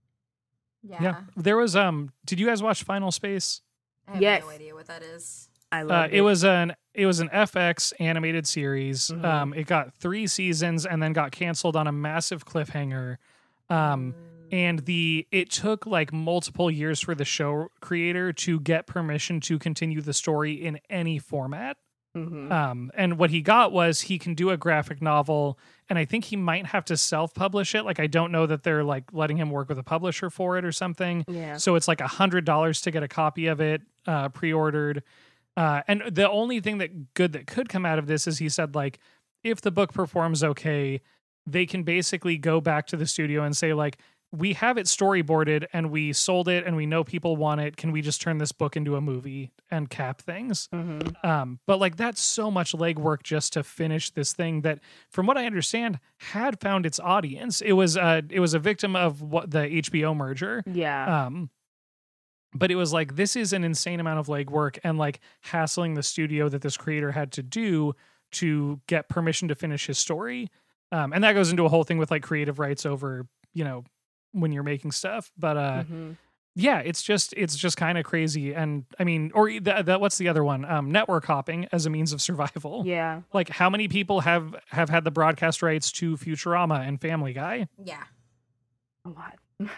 Yeah.
Yeah. There was um. Did you guys watch Final Space?
I have
Yes.
no idea what that is.
I
Uh,
love
it was an it was an F X animated series.
Mhm.
Um, it got three seasons and then got canceled on a massive cliffhanger. Um, and the it took like multiple years for the show creator to get permission to continue the story in any format.
Mm-hmm.
Um, and what he got was he can do a graphic novel, and I think he might have to self-publish it. Like I don't know that they're like letting him work with a publisher for it or something.
Yeah.
So it's like a hundred dollars to get a copy of it uh, pre-ordered. Uh, and the only thing that good that could come out of this is he said like if the book performs okay, they can basically go back to the studio and say like we have it storyboarded and we sold it and we know people want it. Can we just turn this book into a movie and cap things?
Mm-hmm.
Um, but like that's so much legwork just to finish this thing that, from what I understand, had found its audience. It was uh, it was a victim of what the H B O merger.
Yeah.
Um, but it was like this is an insane amount of legwork and like hassling the studio that this creator had to do to get permission to finish his story. Um, and that goes into a whole thing with like creative rights over, you know, when you're making stuff. But uh,
mm-hmm.
yeah, it's just it's just kind of crazy. And I mean, or that the, what's the other one? Um, network hopping as a means of survival.
Yeah.
Like how many people have have had the broadcast rights to Futurama and Family Guy?
Yeah.
A lot.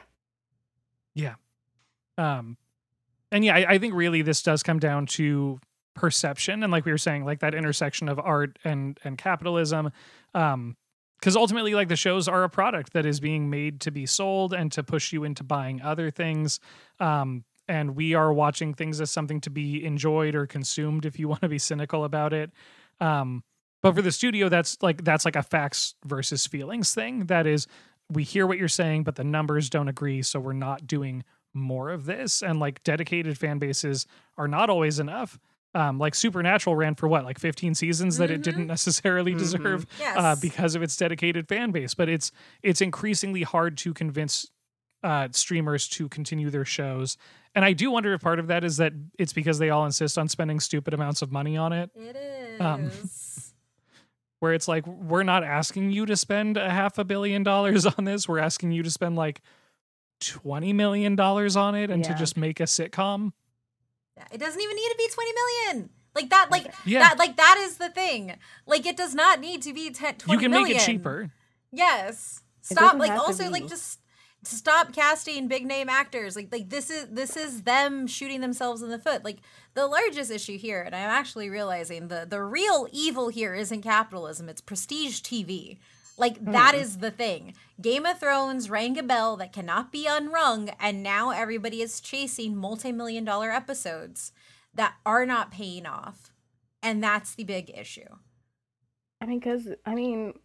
Yeah. Um, and yeah, I, I think really this does come down to perception, and like we were saying, like that intersection of art and and capitalism. Um, because ultimately, like the shows are a product that is being made to be sold and to push you into buying other things. Um, and we are watching things as something to be enjoyed or consumed, if you want to be cynical about it. Um, but for the studio, that's like that's like a facts versus feelings thing. That is, we hear what you're saying, but the numbers don't agree, so we're not doing more of this. And like dedicated fan bases are not always enough. Um, like Supernatural ran for what, like fifteen seasons that it
Mhm.
didn't necessarily
Mhm.
deserve
Yes.
uh, because of its dedicated fan base. But it's it's increasingly hard to convince uh, streamers to continue their shows. And I do wonder if part of that is that it's because they all insist on spending stupid amounts of money on it.
It is.
Um, Where it's like, we're not asking you to spend a half a billion dollars on this. We're asking you to spend like twenty million dollars on it and to
Yeah.
just make a sitcom.
Yeah, it doesn't even need to be twenty million. Like that, like
Yeah.
that, like that is the thing. Like it does not need to be ten, twenty
You can
million.
make it cheaper.
Yes.
It
Stop.
doesn't
Like
have to
also
be.
like just stop casting big name actors. Like like this is this is them shooting themselves in the foot. Like the largest issue here, and I'm actually realizing the the real evil here isn't capitalism. It's prestige T V. Like that is the thing. Game of Thrones rang a bell that cannot be unrung, and now everybody is chasing multi-million dollar episodes that are not paying off. And that's the big issue.
I mean, because, I mean,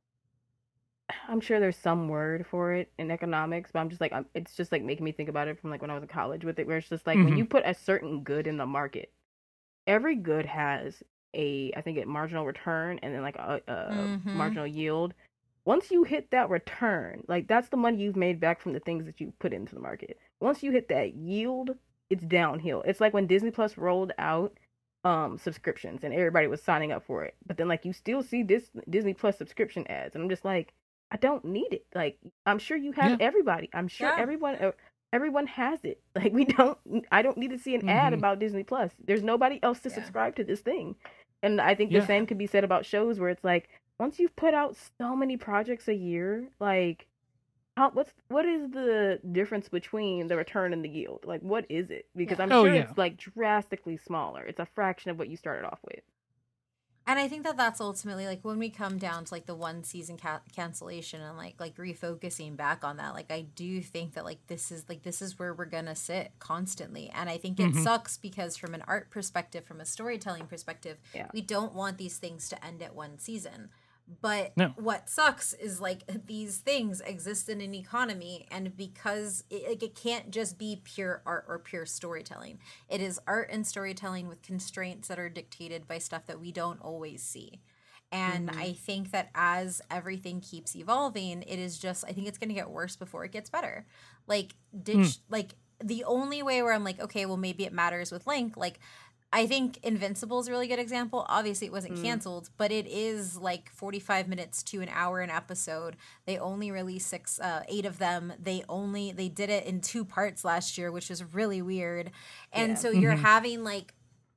I'm sure there's some word for it in economics, but I'm just like, I'm, it's just like making me think about it from like when I was in college with it, where it's just like when
Mhm.
you put a certain good in the market, every good has a, I think, a marginal return and then like a, a
Mhm.
marginal yield. once you hit that return, like that's the money you've made back from the things that you put into the market. Once you hit that yield, it's downhill. It's like when Disney Plus rolled out um subscriptions and everybody was signing up for it. But then like you still see this Disney Plus subscription ads and I'm just like, I don't need it. Like I'm sure you have
Yeah.
everybody. I'm sure
Yeah.
everyone uh, everyone has it. Like we don't I don't need to see an ad
Mhm.
about Disney Plus. There's nobody else to
Yeah.
subscribe to this thing. And I think
Yeah.
the same could be said about shows where it's like once you've put out so many projects a year, like how what's what is the difference between the return and the yield? Like what is it? Because
Yeah.
I'm
Oh,
sure
yeah.
it's like drastically smaller. It's a fraction of what you started off with.
And I think that that's ultimately like when we come down to like the one season ca- cancellation and like like refocusing back on that, like I do think that like this is like this is where we're gonna sit constantly. And I think it
Mhm.
sucks because from an art perspective, from a storytelling perspective,
Yeah.
we don't want these things to end at one season. But
No.
what sucks is like these things exist in an economy, and because it, like it can't just be pure art or pure storytelling. It is art and storytelling with constraints that are dictated by stuff that we don't always see. And
Mhm.
I think that as everything keeps evolving, it is just I think it's going to get worse before it gets better. Like did
Hmm.
sh- like the only way where I'm like, okay, well maybe it matters with length, like I think Invincible is a really good example. Obviously, it wasn't
Mm.
canceled, but it is like forty-five minutes to an hour an episode. They only released six, uh, eight of them. They only they did it in two parts last year, which was really weird. And
Yeah.
so you're
Mhm.
having like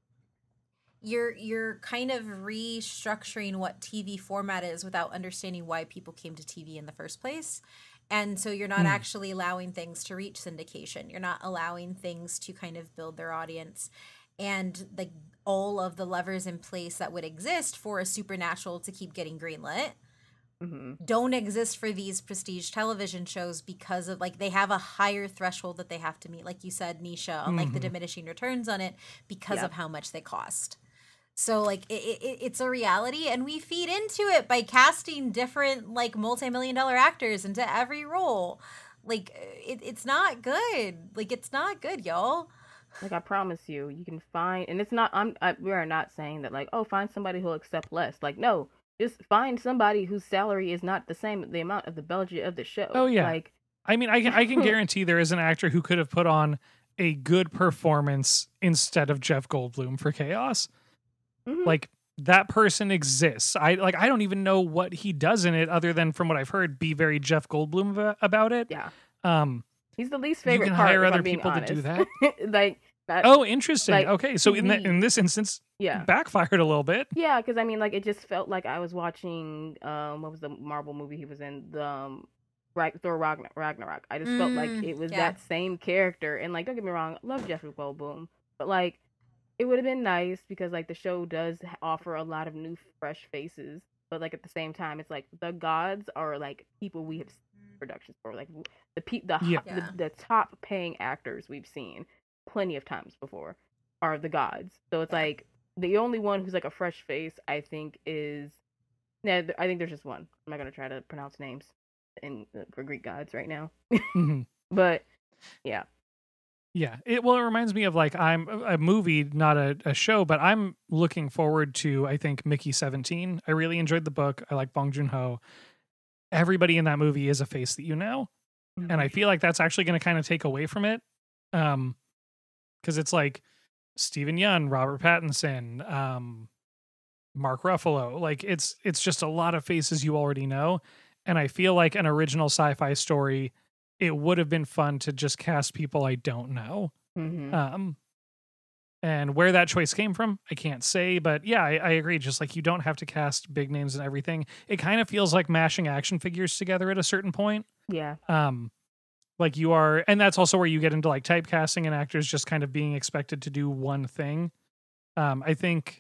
you're you're kind of restructuring what T V format is without understanding why people came to T V in the first place. And so you're not
Hmm.
actually allowing things to reach syndication. You're not allowing things to kind of build their audience. And like all of the levers in place that would exist for a Supernatural to keep getting greenlit
Mhm.
don't exist for these prestige television shows because of like they have a higher threshold that they have to meet, like you said, Nisha, on like the
Mhm.
diminishing returns on it because
Yep.
of how much they cost. So like it, it, it's a reality, and we feed into it by casting different like multi-million dollar actors into every role. Like it, it's not good. Like it's not good, y'all.
Like I promise you, you can find, and it's not. I'm. I, we are not saying that like, oh, find somebody who'll accept less. Like, no, just find somebody whose salary is not the same the amount of the budget of the show.
Oh, yeah.
Like,
I mean, I can I can guarantee there is an actor who could have put on a good performance instead of Jeff Goldblum for Chaos.
mhm.
Like that person exists. I like I don't even know what he does in it other than from what I've heard be very Jeff Goldblum ava- about it.
yeah,
Um
he's the least
You
favorite
can
part.
hire
if
other
I'm being
people to
honest.
do that?
like, that,
oh, interesting.
like,
Okay, so
to
in that
me-
in this instance
yeah,
backfired a little bit.
yeah, because I mean, like, it just felt like I was watching. Um, what was the Marvel movie he was in? The um, Rag- Thor Ragn- Ragnarok. I just felt like
Mm,
it was
yeah.
that same character, and like, don't get me wrong, I love Jeffrey Goldblum, but like, it would have been nice because like the show does h- offer a lot of new, fresh faces, but like at the same time, it's like the gods are like people we have seen productions for, like the pe- the,
Yeah.
ho-
Yeah.
the the top paying actors we've seen plenty of times before are the gods. So it's
Yeah.
like the only one who's like a fresh face, I think, is no. th- I think there's just one. I'm not gonna try to pronounce names in uh, for Greek gods right now,
Mhm.
but yeah,
Yeah. It well, it reminds me of like I'm a a movie, not a, a show, but I'm looking forward to I think Mickey seventeen. I really enjoyed the book. I like Bong Joon Ho. Everybody in that movie is a face that you know, and I feel like that's actually going to kind of take away from it, um, because it's like Stephen Yeun, Robert Pattinson, um, Mark Ruffalo. Like it's it's just a lot of faces you already know, and I feel like an original sci-fi story, it would have been fun to just cast people I don't know.
Mhm.
Um, and where that choice came from, I can't say, but yeah, I, I agree. Just like you don't have to cast big names and everything. It kind of feels like mashing action figures together at a certain point.
yeah,
Um, like you are, and that's also where you get into like typecasting and actors just kind of being expected to do one thing. Um, I think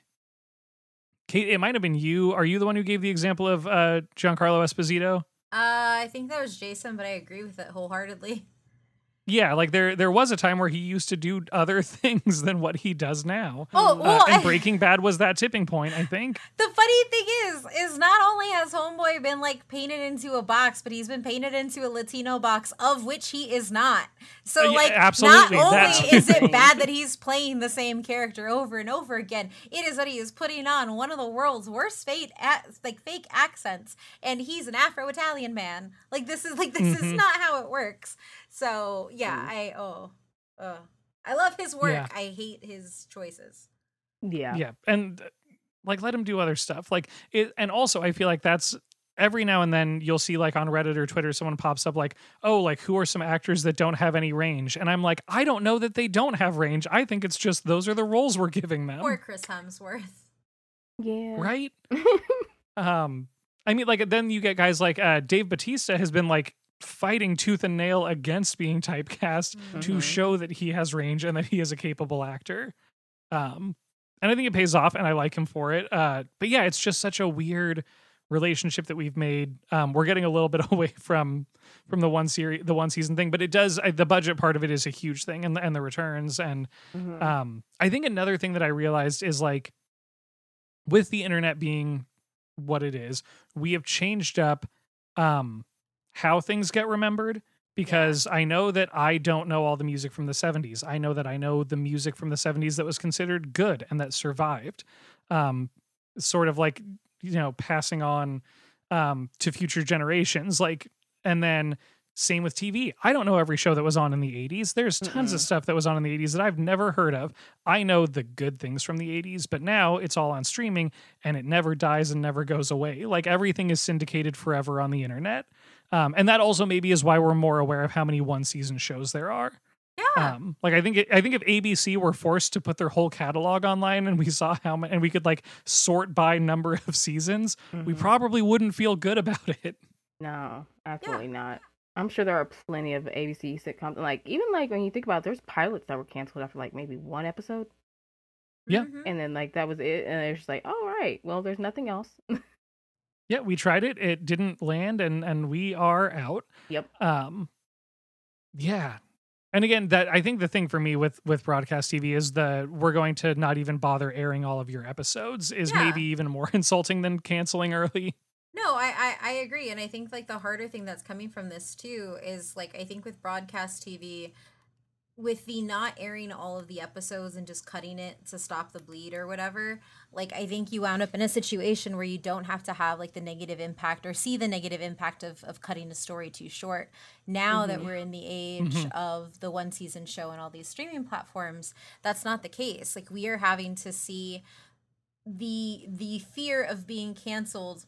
Kate, it might have been you. Are you the one who gave the example of uh, Giancarlo Esposito?
Uh, I think that was Jason, but I agree with it wholeheartedly.
Yeah, like there there was a time where he used to do other things than what he does now.
Oh, well,
uh, and
I-
Breaking Bad was that tipping point, I think.
The funny thing is, is not only has Homeboy been like painted into a box, but he's been painted into a Latino box, of which he is not. So,
Uh, yeah,
like,
absolutely,
not
that's
only
the
is it
thing.
bad that he's playing the same character over and over again, it is that he is putting on one of the world's worst fake, like fake accents, and he's an Afro-Italian man. Like, this is like this is
Mhm.
not how it works. So, yeah,
Mm.
I oh, uh, I love his work.
Yeah.
I hate his choices.
Yeah.
Yeah, and uh, like let him do other stuff. Like it, and also I feel like that's every now and then you'll see like on Reddit or Twitter someone pops up like, oh, like who are some actors that don't have any range? And I'm like, I don't know that they don't have range. I think it's just those are the roles we're giving them,
Poor Chris Hemsworth.
Yeah.
right? Um, I mean, like then you get guys like uh, Dave Bautista has been like fighting tooth and nail against being typecast to
Mhm.
show that he has range and that he is a capable actor. Um, and I think it pays off, and I like him for it. Uh, but yeah, it's just such a weird relationship that we've made. Um, we're getting a little bit away from from the one series, the one season thing, but it does. I, the budget part of it is a huge thing, and and the returns. And
Mhm.
um, I think another thing that I realized is like with the internet being what it is, we have changed up um, how things get remembered. Because I know that I don't know all the music from the seventies. I know that I know the music from the seventies that was considered good and that survived. Um, sort of like, you know, passing on um, to future generations. Like, and then same with T V. I don't know every show that was on in the eighties. There's tons of
Mm-mm.
stuff that was on in the eighties that I've never heard of. I know the good things from the eighties, but now it's all on streaming and it never dies and never goes away. Like everything is syndicated forever on the internet. Um, and that also maybe is why we're more aware of how many one season shows there are.
Yeah.
Um, like I think it, I think if A B C were forced to put their whole catalog online and we saw how many and we could like sort by number of seasons, we
Mhm.
probably wouldn't feel good about it.
No, absolutely not. I'm sure there are plenty of A B C sitcoms. Like even like when you think about it, there's pilots that were canceled after like maybe one episode,
Yeah.
Mhm.
and then like that was it, and it's just like, oh right, well there's nothing else.
Yeah, we tried it. It didn't land and and we are out.
Yep.
Um yeah. And again, that I think the thing for me with with broadcast T V is the we're going to not even bother airing all of your episodes is
Yeah.
maybe even more insulting than canceling early.
No, I, I I agree, and I think like the harder thing that's coming from this too is like I think with broadcast T V, with the not airing all of the episodes and just cutting it to stop the bleed or whatever, like I think you wound up in a situation where you don't have to have like the negative impact or see the negative impact of of cutting a story too short. Now that
Mhm.
we're in the age
Mhm.
of the one season show and all these streaming platforms, that's not the case. Like we are having to see the the fear of being canceled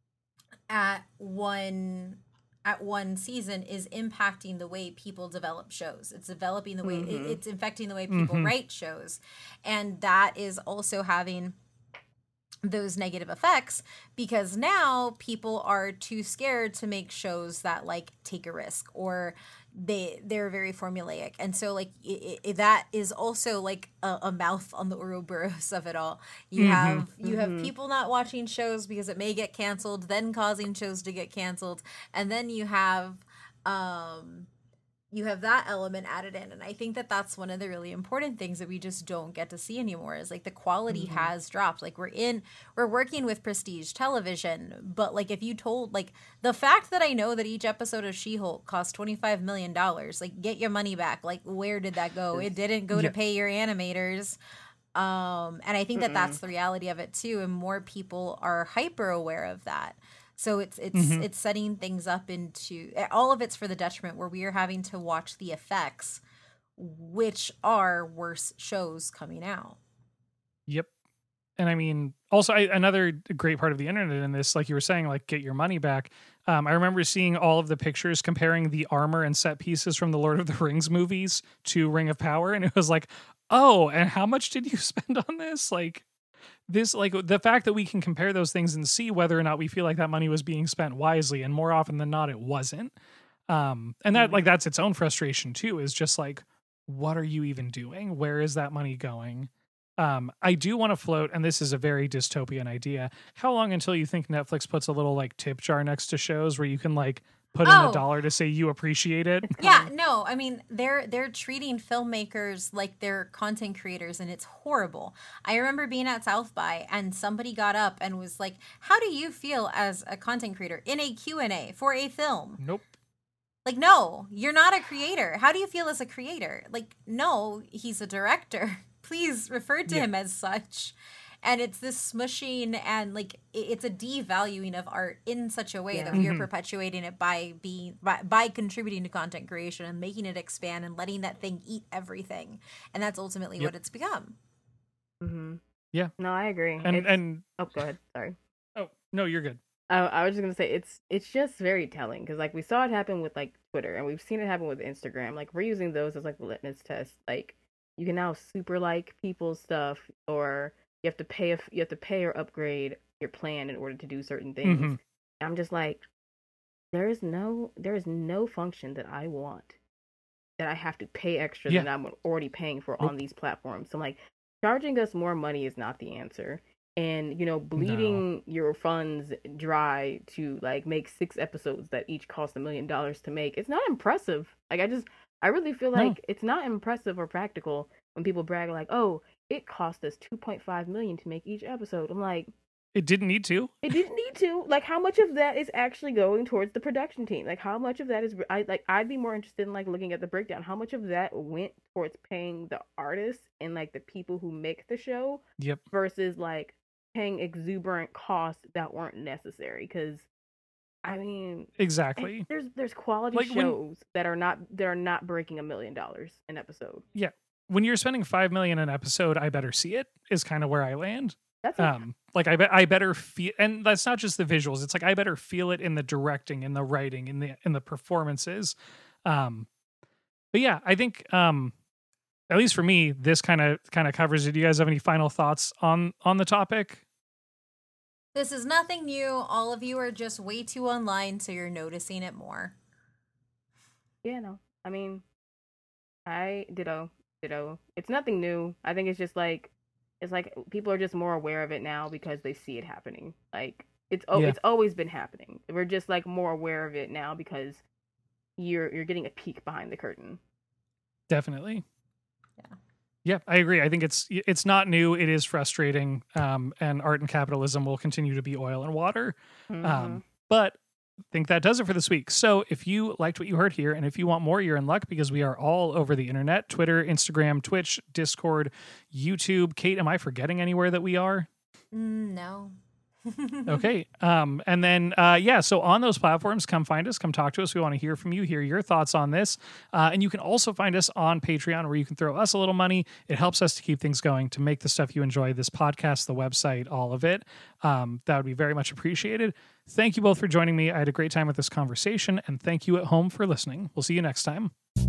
at one at one season is impacting the way people develop shows. It's developing the way it,
Mhm.
it's infecting the way people
Mhm.
write shows, and that is also having those negative effects because now people are too scared to make shows that like take a risk or they they're very formulaic, and so like i i that is also like a, a mouth on the Ouroboros of it all. You
Mhm.
have you have
Mhm.
people not watching shows because it may get canceled, then causing shows to get canceled, and then you have um you have that element added in, and I think that that's one of the really important things that we just don't get to see anymore is like the quality
Mhm.
has dropped. Like we're in we're working with prestige television, but like if you told like the fact that I know that each episode of She-Hulk cost twenty-five million dollars, like get your money back. Like where did that go? It didn't go
Yeah.
to pay your animators. Um and I think that
Mm-mm.
that's the reality of it too, and more people are hyper aware of that. So it's it's
Mhm.
it's setting things up into all of it's for the detriment where we are having to watch the effects, which are worse shows coming out.
Yep. And I mean, also I, another great part of the internet in this, like you were saying, like get your money back. Um, I remember seeing all of the pictures comparing the armor and set pieces from the Lord of the Rings movies to Ring of Power, and it was like, oh, and how much did you spend on this? Like this, like the fact that we can compare those things and see whether or not we feel like that money was being spent wisely, and more often than not, it wasn't. Um, and that
Mhm.
like that's its own frustration too. Is just like, what are you even doing? Where is that money going? Um, I do want to float, and this is a very dystopian idea. How long until you think Netflix puts a little like tip jar next to shows where you can like put in
Oh.
a dollar to say you appreciate it.
Yeah, no, I mean they're they're treating filmmakers like they're content creators, and it's horrible. I remember being at South by and somebody got up and was like, "How do you feel as a content creator in a Q and A for a film?"
Nope.
Like, no, you're not a creator. How do you feel as a creator? Like, no, he's a director. Please refer to
Yeah.
him as such. And it's this smushing and like i- it's a devaluing of art in such a way
Yeah.
that we are
Mhm.
perpetuating it by being by, by contributing to content creation and making it expand and letting that thing eat everything. And that's ultimately
Yep.
what it's become.
Mm-hmm.
Yeah.
No, I agree.
And
It's-
and
oh, go ahead. Sorry.
oh no, you're good.
I, I was just gonna say it's it's just very telling because like we saw it happen with like Twitter and we've seen it happen with Instagram. Like we're using those as like the litmus test. Like you can now super like people's stuff, or you have to pay a, you have to pay or upgrade your plan in order to do certain things.
Mhm.
I'm just like, there is no there is no function that I want that I have to pay extra
Yeah.
than I'm already paying for
Nope.
on these platforms. So like charging us more money is not the answer. And you know, bleeding your funds dry to like make six episodes that each cost a million dollars to make, it's not impressive. Like I just I really feel
No.
like it's not impressive or practical when people brag like, "Oh, it cost us two point five million to make each episode." I'm like,
It didn't need to.
it didn't need to. Like, how much of that is actually going towards the production team? Like, how much of that is I like? I'd be more interested in like looking at the breakdown. How much of that went towards paying the artists and like the people who make the show
Yep.
versus like paying exuberant costs that weren't necessary? Because I mean,
Exactly.
and there's there's quality
Like, when-
shows that are not that are not breaking a million dollars an episode.
When you're spending five million an episode, I better see it. Is kind of where I land.
That's a,
Um, like I bet I better feel, and that's not just the visuals. It's like I better feel it in the directing, in the writing, in the in the performances. Um, but yeah, I think um, at least for me, this kind of kind of covers it. Do you guys have any final thoughts on on the topic?
This is nothing new. All of you are just way too online, so you're noticing it more.
yeah, no. I mean, I ditto ditto. It's nothing new. I think it's just like it's like people are just more aware of it now because they see it happening. Like it's oh,
Yeah.
it's always been happening. We're just like more aware of it now because you're you're getting a peek behind the curtain.
Definitely.
Yeah.
Yeah, I agree. I think it's it's not new. It is frustrating. Um, and art and capitalism will continue to be oil and water.
Mhm.
Um, but I think that does it for this week. So if you liked what you heard here, and if you want more, you're in luck because we are all over the internet: Twitter, Instagram, Twitch, Discord, YouTube. Kate, am I forgetting anywhere that we are?
Mm, no.
Okay. Um, and then, uh, yeah, so on those platforms, come find us, come talk to us. We want to hear from you, hear your thoughts on this. Uh, and you can also find us on Patreon where you can throw us a little money. It helps us to keep things going, to make the stuff you enjoy, this podcast, the website, all of it. Um, that would be very much appreciated. Thank you both for joining me. I had a great time with this conversation, and thank you at home for listening. We'll see you next time.